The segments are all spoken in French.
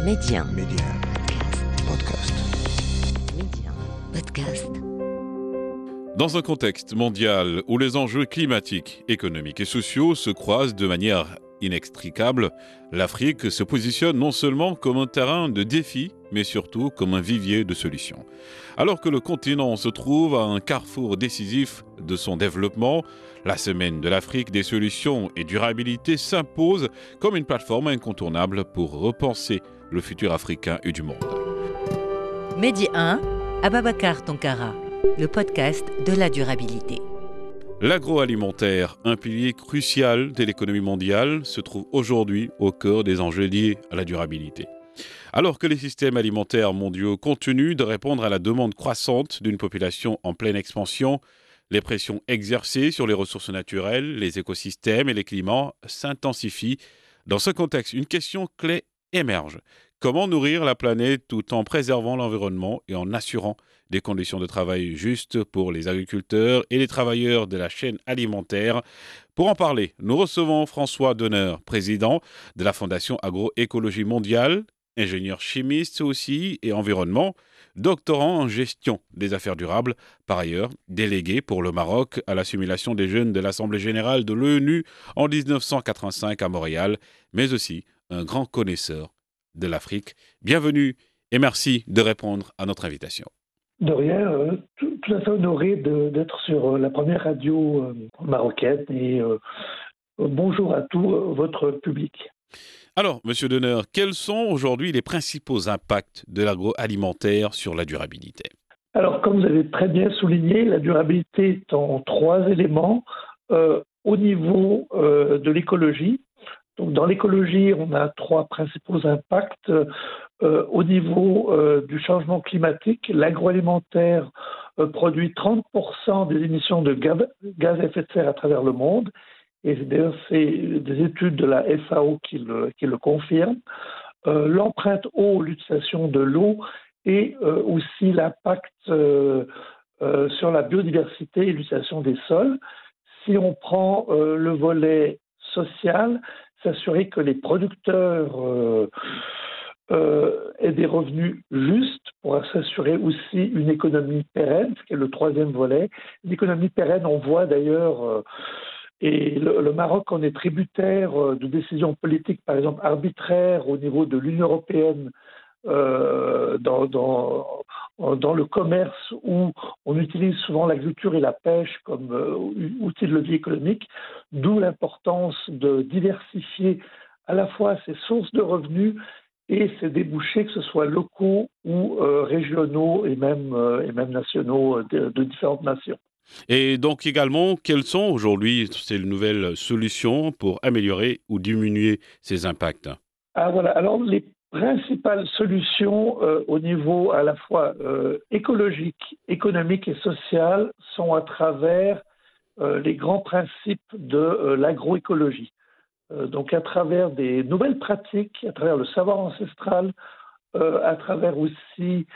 Média. Média. Podcast. Média. Podcast. Dans un contexte mondial où les enjeux climatiques, économiques et sociaux se croisent de manière inextricable, l'Afrique se positionne non seulement comme un terrain de défis, mais surtout comme un vivier de solutions. Alors que le continent se trouve à un carrefour décisif de son développement, la Semaine de l'Afrique des solutions et durabilité s'impose comme une plateforme incontournable pour repenser le futur africain et du monde. Média 1, Ababakar Tonkara, le podcast de la durabilité. L'agroalimentaire, un pilier crucial de l'économie mondiale, se trouve aujourd'hui au cœur des enjeux liés à la durabilité. Alors que les systèmes alimentaires mondiaux continuent de répondre à la demande croissante d'une population en pleine expansion, les pressions exercées sur les ressources naturelles, les écosystèmes et les climats s'intensifient. Dans ce contexte, une question clé émerge. Comment nourrir la planète tout en préservant l'environnement et en assurant des conditions de travail justes pour les agriculteurs et les travailleurs de la chaîne alimentaire? Pour en parler, nous recevons François Donner, président de la Fondation Agroécologie Mondiale, ingénieur chimiste aussi et environnement, doctorant en gestion des affaires durables, par ailleurs délégué pour le Maroc à l'assimilation des jeunes de l'Assemblée générale de l'ONU en 1985 à Montréal, mais aussi un grand connaisseur de l'Afrique. Bienvenue et merci de répondre à notre invitation. De rien, tout à fait honoré d'être sur la première radio marocaine et bonjour à tout votre public. Alors, Monsieur Donner, quels sont aujourd'hui les principaux impacts de l'agroalimentaire sur la durabilité? Alors, comme vous avez très bien souligné, la durabilité est en trois éléments. Au niveau de l'écologie, donc dans l'écologie, on a trois principaux impacts. Au niveau du changement climatique, l'agroalimentaire produit 30% des émissions de gaz à effet de serre à travers le monde. Et d'ailleurs, c'est des études de la FAO qui le confirment. L'empreinte eau, l'utilisation de l'eau et aussi l'impact sur la biodiversité et l'utilisation des sols. Si on prend le volet social, s'assurer que les producteurs aient des revenus justes pour s'assurer aussi une économie pérenne, ce qui est le troisième volet. L'économie pérenne, on voit d'ailleurs, et le Maroc en est tributaire de décisions politiques, par exemple arbitraires au niveau de l'Union européenne dans le commerce où on utilise souvent l'agriculture et la pêche comme outils de levier économique, d'où l'importance de diversifier à la fois ses sources de revenus et ses débouchés, que ce soit locaux ou régionaux et même nationaux de différentes nations. Et donc également, quelles sont aujourd'hui ces nouvelles solutions pour améliorer ou diminuer ces impacts? Voilà. Alors, les principales solutions au niveau à la fois écologique, économique et social sont à travers les grands principes de l'agroécologie. Donc à travers des nouvelles pratiques, à travers le savoir ancestral, à travers aussi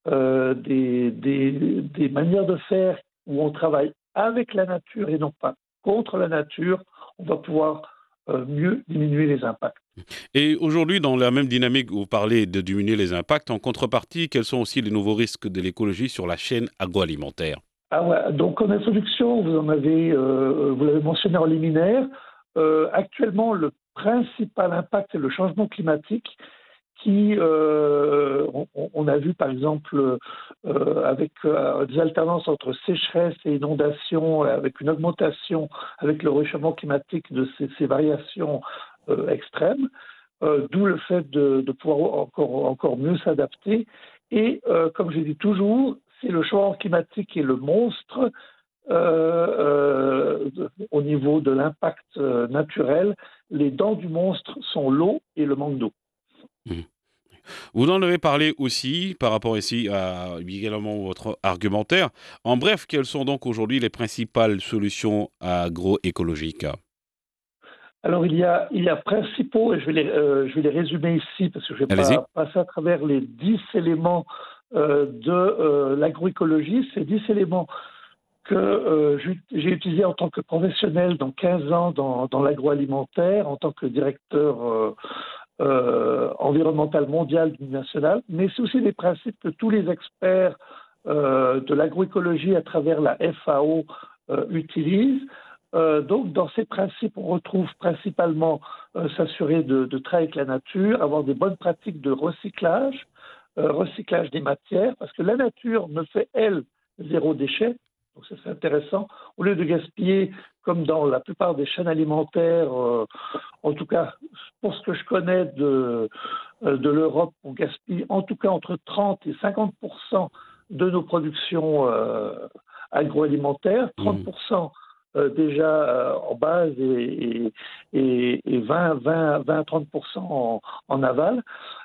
des manières de faire où on travaille avec la nature et non pas contre la nature, on va pouvoir mieux diminuer les impacts. Et aujourd'hui, dans la même dynamique où vous parlez de diminuer les impacts, en contrepartie, quels sont aussi les nouveaux risques de l'écologie sur la chaîne agroalimentaire? Donc en introduction, vous l'avez mentionné en liminaire, actuellement le principal impact est le changement climatique qui, on a vu par exemple avec des alternances entre sécheresse et inondation, avec une augmentation avec le réchauffement climatique de ces variations extrêmes, d'où le fait de pouvoir encore mieux s'adapter. Et comme je dis toujours, c'est le changement climatique qui est le monstre au niveau de l'impact naturel. Les dents du monstre sont l'eau et le manque d'eau. Vous en avez parlé aussi par rapport ici à également votre argumentaire. En bref, quelles sont donc aujourd'hui les principales solutions agroécologiques? Alors il y a principaux, et je vais les résumer ici parce que je vais pas passer à travers les 10 éléments de l'agroécologie. Ces 10 éléments que j'ai utilisés en tant que professionnel dans 15 ans dans l'agroalimentaire, en tant que directeur environnementale mondiale nationale, mais c'est aussi des principes que tous les experts de l'agroécologie à travers la FAO utilisent. Donc, dans ces principes, on retrouve principalement s'assurer de travailler avec la nature, avoir des bonnes pratiques de recyclage, recyclage des matières, parce que la nature ne fait, elle, zéro déchet. Donc, ça, c'est intéressant. Au lieu de gaspiller, comme dans la plupart des chaînes alimentaires, en tout cas, pour ce que je connais de l'Europe, on gaspille en tout cas entre 30 et 50% de nos productions agroalimentaires, 30% déjà en base et 20-30% en aval.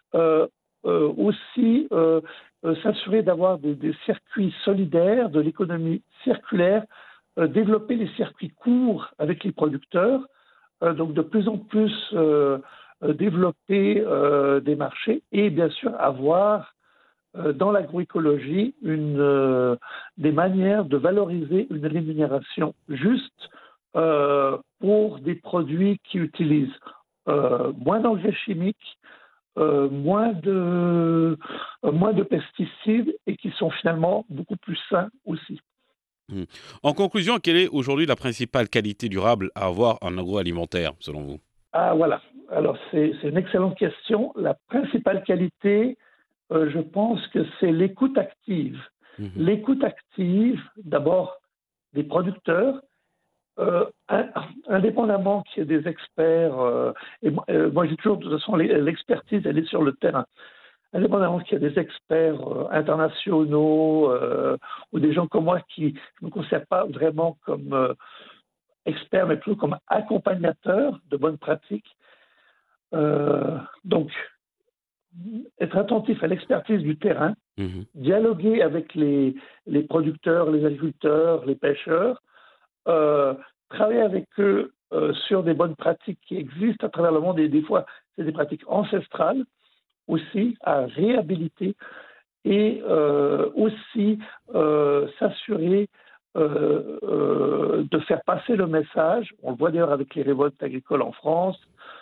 Aussi, s'assurer d'avoir des circuits solidaires, de l'économie circulaire, développer les circuits courts avec les producteurs, donc de plus en plus développer des marchés et bien sûr avoir dans l'agroécologie des manières de valoriser une rémunération juste pour des produits qui utilisent moins d'engrais chimiques, moins de pesticides et qui sont finalement beaucoup plus sains aussi. En conclusion, quelle est aujourd'hui la principale qualité durable à avoir en agroalimentaire, selon vous? Ah voilà, alors c'est une excellente question. La principale qualité, je pense que c'est l'écoute active. L'écoute active, d'abord, des producteurs, indépendamment qu'il y ait des experts, et moi j'ai toujours, de toute façon, l'expertise, elle est sur le terrain. Indépendamment qu'il y ait des experts internationaux ou des gens comme moi qui ne me considèrent pas vraiment comme experts, mais plutôt comme accompagnateurs de bonnes pratiques. Donc, être attentif à l'expertise du terrain, dialoguer avec les producteurs, les agriculteurs, les pêcheurs, travailler avec eux sur des bonnes pratiques qui existent à travers le monde et des fois, c'est des pratiques ancestrales aussi à réhabiliter et aussi s'assurer de faire passer le message, on le voit d'ailleurs avec les révoltes agricoles en France,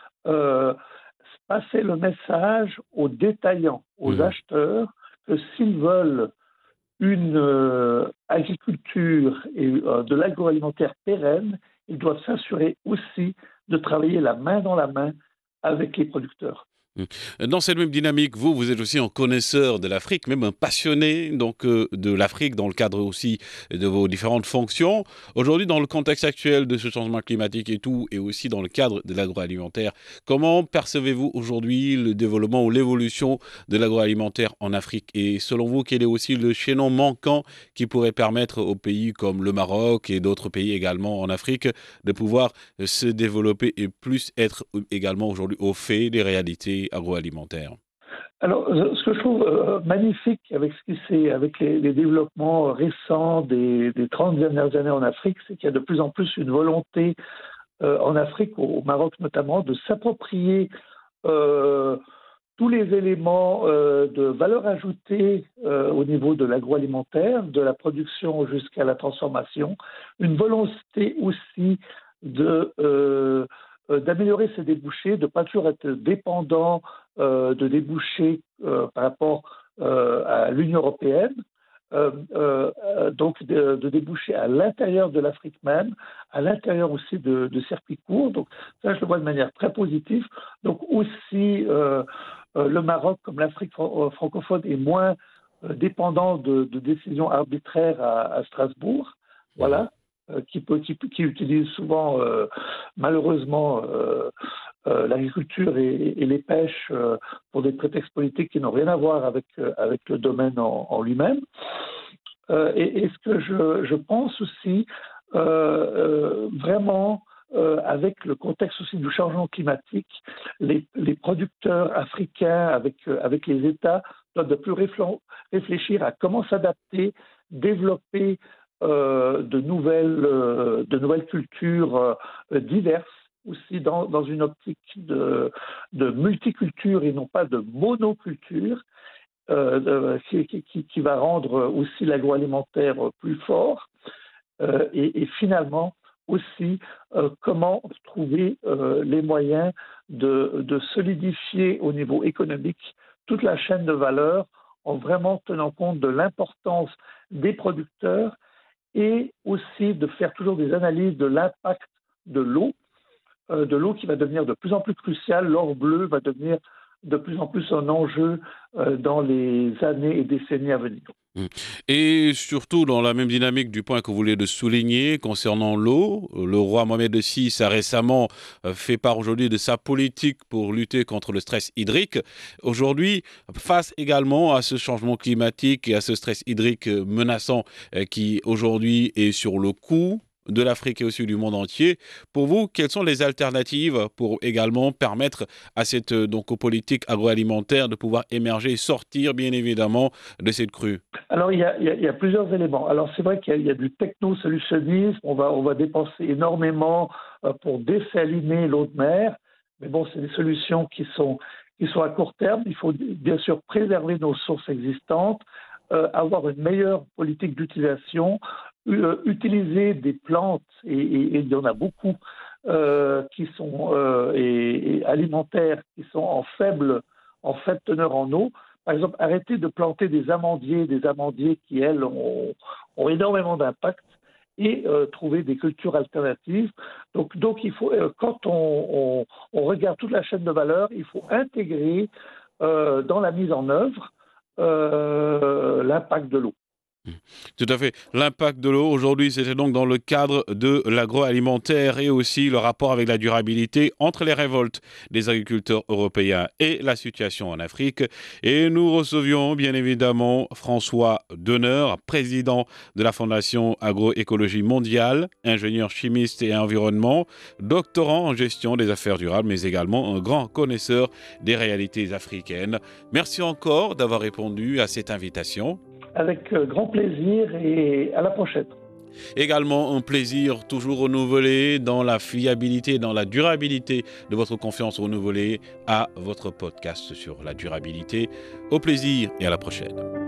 passer le message aux détaillants, aux acheteurs, que s'ils veulent une agriculture et de l'agroalimentaire pérenne, ils doivent s'assurer aussi de travailler la main dans la main avec les producteurs. Dans cette même dynamique, vous êtes aussi un connaisseur de l'Afrique, même un passionné donc de l'Afrique dans le cadre aussi de vos différentes fonctions. Aujourd'hui, dans le contexte actuel de ce changement climatique et tout, et aussi dans le cadre de l'agroalimentaire, comment percevez-vous aujourd'hui le développement ou l'évolution de l'agroalimentaire en Afrique? Et selon vous, quel est aussi le chaînon manquant qui pourrait permettre aux pays comme le Maroc et d'autres pays également en Afrique de pouvoir se développer et plus être également aujourd'hui au fait des réalités agroalimentaire? Alors, ce que je trouve magnifique avec avec les développements récents des 30 dernières années en Afrique, c'est qu'il y a de plus en plus une volonté en Afrique, au Maroc notamment, de s'approprier tous les éléments de valeur ajoutée au niveau de l'agroalimentaire, de la production jusqu'à la transformation. Une volonté aussi d'améliorer ses débouchés, de ne pas toujours être dépendant de débouchés par rapport à l'Union européenne, donc de débouchés à l'intérieur de l'Afrique même, à l'intérieur aussi de circuits courts. Donc ça, je le vois de manière très positive. Donc aussi, le Maroc, comme l'Afrique francophone, est moins dépendant de décisions arbitraires à Strasbourg. Voilà. Qui utilisent souvent, malheureusement, l'agriculture et les pêches pour des prétextes politiques qui n'ont rien à voir avec le domaine en lui-même. Et ce que je pense aussi, vraiment, avec le contexte aussi du changement climatique, les producteurs africains avec les États doivent de plus réfléchir à comment s'adapter, développer de nouvelles cultures diverses, aussi dans une optique de multiculture et non pas de monoculture, qui va rendre aussi l'agroalimentaire plus fort. Et finalement, aussi comment trouver les moyens de solidifier au niveau économique toute la chaîne de valeur en vraiment tenant compte de l'importance des producteurs et aussi de faire toujours des analyses de l'impact de l'eau qui va devenir de plus en plus cruciale. L'or bleu va devenir de plus en plus un enjeu dans les années et décennies à venir. Et surtout dans la même dynamique du point que vous voulez de souligner concernant l'eau, le roi Mohamed VI a récemment fait part aujourd'hui de sa politique pour lutter contre le stress hydrique. Aujourd'hui, face également à ce changement climatique et à ce stress hydrique menaçant qui aujourd'hui est sur le coup de l'Afrique et aussi du monde entier. Pour vous, quelles sont les alternatives pour également permettre à cette aux politiques agroalimentaires de pouvoir émerger et sortir bien évidemment de cette crue? Alors il y a plusieurs éléments. Alors c'est vrai qu'il y a du technosolutionnisme, on va dépenser énormément pour dessaliner l'eau de mer, mais bon, c'est des solutions qui sont à court terme. Il faut bien sûr préserver nos sources existantes, avoir une meilleure politique d'utilisation, utiliser des plantes, et il y en a beaucoup qui sont alimentaires, qui sont en faible teneur en eau. Par exemple, arrêter de planter des amandiers qui, elles, ont énormément d'impact, et trouver des cultures alternatives. Donc il faut, quand on regarde toute la chaîne de valeur, il faut intégrer dans la mise en œuvre l'impact de l'eau. Tout à fait. L'impact de l'eau, aujourd'hui, c'était donc dans le cadre de l'agroalimentaire et aussi le rapport avec la durabilité entre les révoltes des agriculteurs européens et la situation en Afrique. Et nous recevions bien évidemment François Deneur, président de la Fondation Agroécologie Mondiale, ingénieur chimiste et environnement, doctorant en gestion des affaires durables, mais également un grand connaisseur des réalités africaines. Merci encore d'avoir répondu à cette invitation. Avec grand plaisir et à la prochaine. Également un plaisir toujours renouvelé dans la fiabilité, dans la durabilité de votre confiance renouvelée à votre podcast sur la durabilité. Au plaisir et à la prochaine.